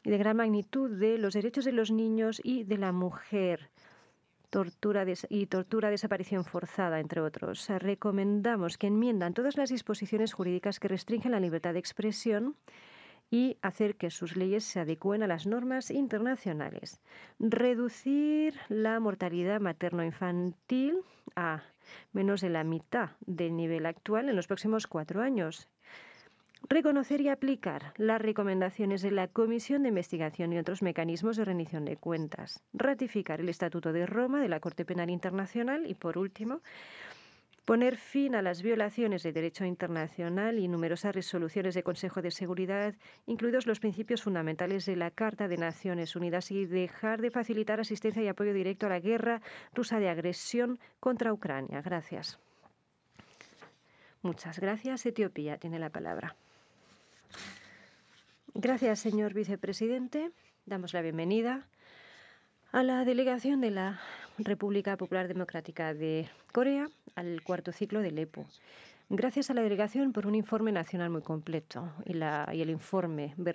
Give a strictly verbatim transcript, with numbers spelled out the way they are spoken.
y de gran magnitud de los derechos de los niños y de la mujer. Tortura y tortura, desaparición forzada, entre otros. Recomendamos que enmiendan todas las disposiciones jurídicas que restringen la libertad de expresión y hacer que sus leyes se adecúen a las normas internacionales. Reducir la mortalidad materno-infantil a menos de la mitad del nivel actual en los próximos cuatro años. Reconocer y aplicar las recomendaciones de la Comisión de Investigación y otros mecanismos de rendición de cuentas. Ratificar el Estatuto de Roma de la Corte Penal Internacional y, por último, poner fin a las violaciones del derecho internacional y numerosas resoluciones del Consejo de Seguridad, incluidos los principios fundamentales de la Carta de Naciones Unidas, y dejar de facilitar asistencia y apoyo directo a la guerra rusa de agresión contra Ucrania. Gracias. Muchas gracias. Etiopía tiene la palabra. Gracias, señor vicepresidente. Damos la bienvenida a la delegación de la República Popular Democrática de Corea al cuarto ciclo del E P O. Gracias a la delegación por un informe nacional muy completo y, la, y el informe